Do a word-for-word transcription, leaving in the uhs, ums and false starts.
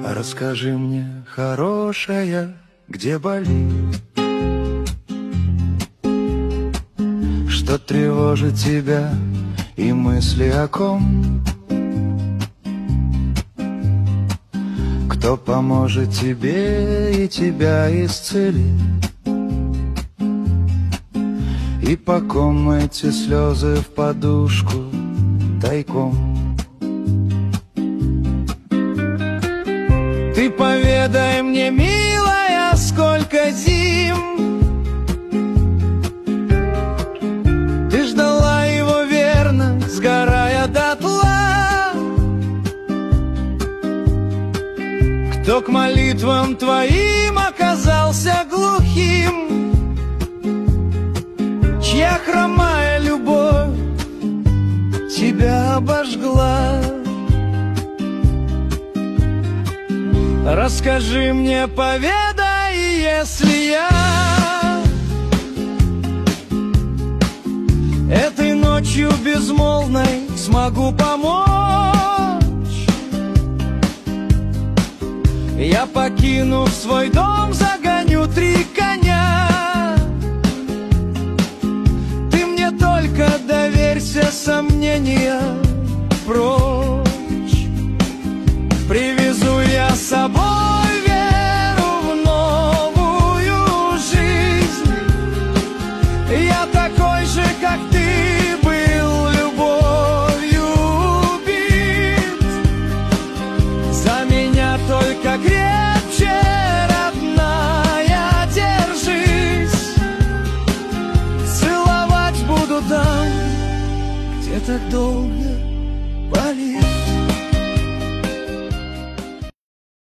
Расскажи мне, хорошая, где болит, что тревожит тебя и мысли о ком? Кто поможет тебе и тебя исцелит? И по ком эти слезы в подушку тайком? Ты поведай мне, милая, сколько зим ты ждала его верно, сгорая дотла. Кто к молитвам твоим оказался глухим, чья хромая любовь тебя обожгла? Расскажи мне, поведай, если я этой ночью безмолвной смогу помочь. Я, покинув свой дом, загоню три коня. Ты мне только доверься, сомнения прочь. Привезу я с собой